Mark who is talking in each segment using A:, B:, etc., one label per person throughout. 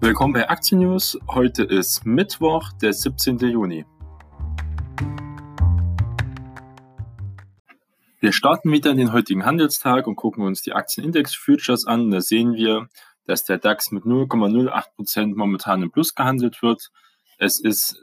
A: Willkommen bei Aktien News. Heute ist Mittwoch, der 17. Juni. Wir starten wieder in den heutigen Handelstag und gucken uns die Aktienindex-Futures an. Da sehen wir, dass der DAX mit 0,08% momentan im Plus gehandelt wird. Es ist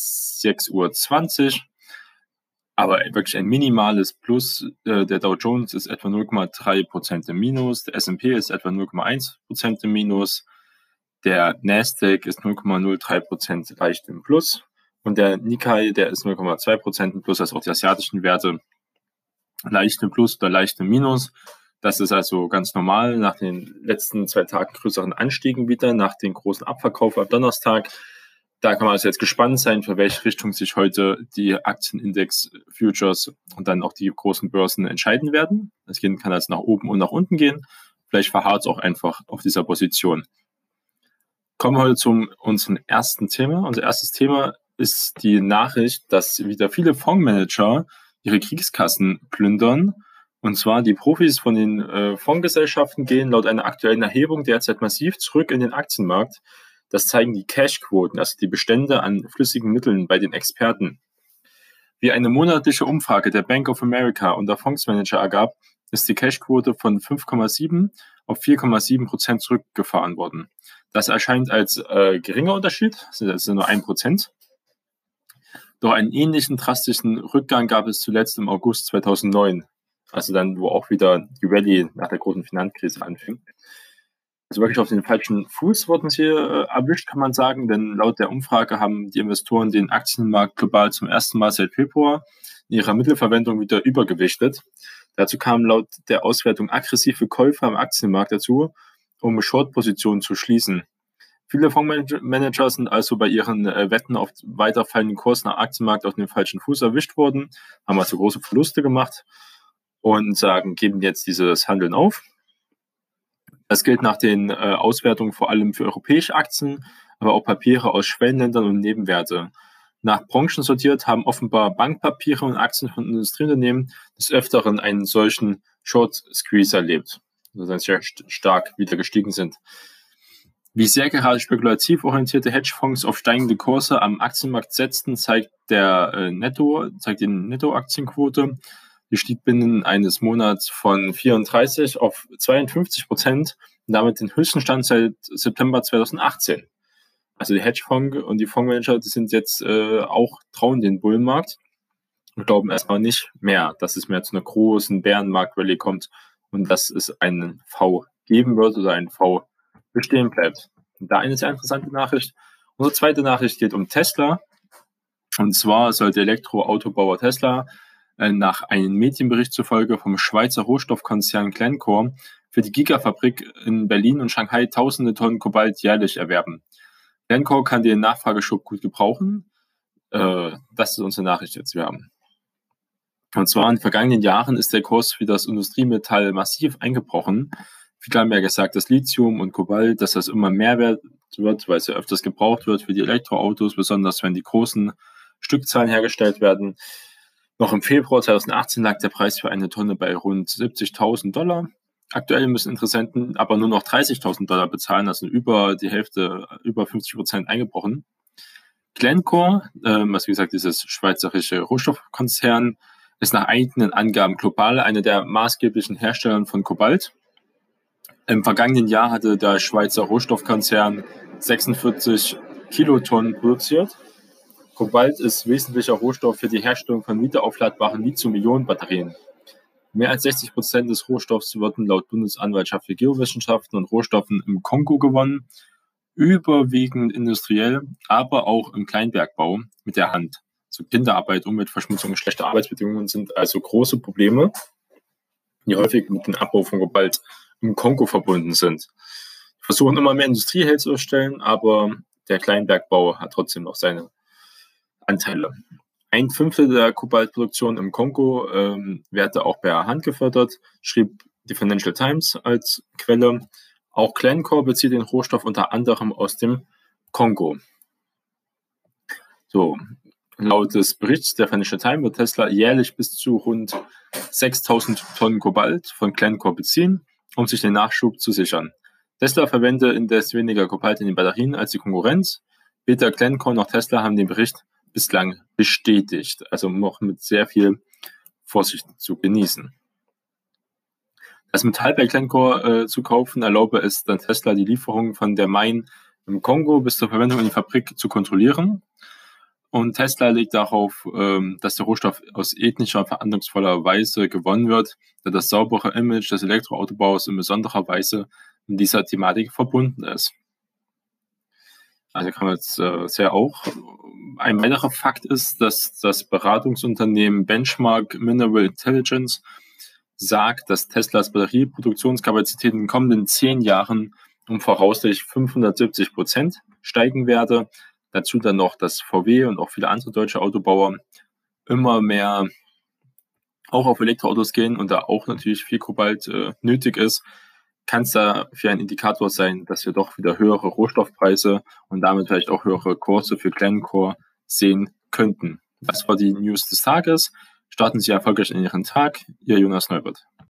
A: 6:20 Uhr, aber wirklich ein minimales Plus. Der Dow Jones ist etwa 0,3% im Minus, der S&P ist etwa 0,1% im Minus. Der Nasdaq ist 0,03% leicht im Plus und der Nikkei, der ist 0,2% im Plus, also auch die asiatischen Werte leicht im Plus oder leicht im Minus. Das ist also ganz normal nach den letzten 2 Tagen größeren Anstiegen wieder, nach dem großen Abverkauf am Donnerstag. Da kann man also jetzt gespannt sein, für welche Richtung sich heute die Aktienindex-Futures und dann auch die großen Börsen entscheiden werden. Es kann also nach oben und nach unten gehen. Vielleicht verharrt es auch einfach auf dieser Position. Kommen wir heute zu unserem ersten Thema. Unser erstes Thema ist die Nachricht, dass wieder viele Fondsmanager ihre Kriegskassen plündern. Und zwar die Profis von den Fondsgesellschaften gehen laut einer aktuellen Erhebung derzeit massiv zurück in den Aktienmarkt. Das zeigen die Cashquoten, also die Bestände an flüssigen Mitteln bei den Experten. Wie eine monatliche Umfrage der Bank of America unter Fondsmanager ergab, ist die Cashquote von 5,7 auf 4,7% zurückgefahren worden. Das erscheint als geringer Unterschied, das ist nur 1%. Doch einen ähnlichen drastischen Rückgang gab es zuletzt im August 2009, also dann, wo auch wieder die Rallye nach der großen Finanzkrise anfing. Also wirklich auf den falschen Fuß wurden sie erwischt, kann man sagen, denn laut der Umfrage haben die Investoren den Aktienmarkt global zum ersten Mal seit Februar in ihrer Mittelverwendung wieder übergewichtet. Dazu kamen laut der Auswertung aggressive Käufer am Aktienmarkt dazu, um Short-Positionen zu schließen. Viele Fondsmanager sind also bei ihren Wetten auf weiter fallenden Kurs nach Aktienmarkt auf den falschen Fuß erwischt worden, haben also große Verluste gemacht und geben jetzt dieses Handeln auf. Das gilt nach den Auswertungen vor allem für europäische Aktien, aber auch Papiere aus Schwellenländern und Nebenwerte. Nach Branchen sortiert haben offenbar Bankpapiere und Aktien von Industrieunternehmen des Öfteren einen solchen Short Squeeze erlebt, also sehr stark wieder gestiegen sind. Wie sehr gerade spekulativ orientierte Hedgefonds auf steigende Kurse am Aktienmarkt setzten, zeigt die Nettoaktienquote. Die stieg binnen eines Monats von 34 auf 52% und damit den höchsten Stand seit September 2018. Also die Hedgefonds und die Fondsmanager, die sind jetzt auch trauen den Bullenmarkt und glauben erstmal nicht mehr, dass es mehr zu einer großen Bärenmarkt-Rallye kommt und dass es einen V geben wird oder ein V bestehen bleibt. Und da eine sehr interessante Nachricht. Unsere zweite Nachricht geht um Tesla. Und zwar soll der Elektroautobauer Tesla nach einem Medienbericht zufolge vom Schweizer Rohstoffkonzern Glencore für die Gigafabrik in Berlin und Shanghai tausende Tonnen Kobalt jährlich erwerben. Glencore kann den Nachfrageschub gut gebrauchen. Das ist unsere Nachricht jetzt. Und zwar in den vergangenen Jahren ist der Kurs für das Industriemetall massiv eingebrochen. Viele haben ja gesagt, dass Lithium und Kobalt, dass das immer mehr wert wird, weil es ja öfters gebraucht wird für die Elektroautos, besonders wenn die großen Stückzahlen hergestellt werden. Noch im Februar 2018 lag der Preis für eine Tonne bei rund $70.000. Aktuell müssen Interessenten aber nur noch $30.000 bezahlen, also über die Hälfte, über 50% eingebrochen. Glencore, was wie gesagt dieses schweizerische Rohstoffkonzern, ist nach eigenen Angaben global einer der maßgeblichen Hersteller von Kobalt. Im vergangenen Jahr hatte der Schweizer Rohstoffkonzern 46 Kilotonnen produziert. Kobalt ist wesentlicher Rohstoff für die Herstellung von wiederaufladbaren Lithium-Ionen-Batterien. Mehr als 60% des Rohstoffs wurden laut Bundesanwaltschaft für Geowissenschaften und Rohstoffen im Kongo gewonnen, überwiegend industriell, aber auch im Kleinbergbau mit der Hand. So Kinderarbeit, Umweltverschmutzung, schlechte Arbeitsbedingungen sind also große Probleme, die häufig mit dem Abbau von Kobalt im Kongo verbunden sind. Wir versuchen immer mehr Industrie herzustellen, aber der Kleinbergbau hat trotzdem noch seine Anteile. 1/5 der Kobaltproduktion im Kongo werde auch per Hand gefördert, schrieb die Financial Times als Quelle. Auch Glencore bezieht den Rohstoff unter anderem aus dem Kongo. So, laut des Berichts der Financial Times wird Tesla jährlich bis zu rund 6.000 Tonnen Kobalt von Glencore beziehen, um sich den Nachschub zu sichern. Tesla verwende indes weniger Kobalt in den Batterien als die Konkurrenz. Weder Glencore noch Tesla haben den Bericht bislang bestätigt, also noch mit sehr viel Vorsicht zu genießen. Das Metall bei Glencore zu kaufen, erlaube es dann Tesla, die Lieferung von der Mine im Kongo bis zur Verwendung in die Fabrik zu kontrollieren. Und Tesla legt darauf, dass der Rohstoff aus ethnischer, verantwortungsvoller Weise gewonnen wird, da das saubere Image des Elektroautobaus in besonderer Weise mit dieser Thematik verbunden ist. Also kann man jetzt sehr auch. Ein weiterer Fakt ist, dass das Beratungsunternehmen Benchmark Mineral Intelligence sagt, dass Teslas Batterieproduktionskapazität in den kommenden 10 Jahren um voraussichtlich 570% steigen werde. Dazu dann noch, dass VW und auch viele andere deutsche Autobauer immer mehr auch auf Elektroautos gehen und da auch natürlich viel Kobalt nötig ist, kann es da für ein Indikator sein, dass wir doch wieder höhere Rohstoffpreise und damit vielleicht auch höhere Kurse für Glencore sehen könnten. Das war die News des Tages. Starten Sie erfolgreich in Ihren Tag. Ihr Jonas Neubert.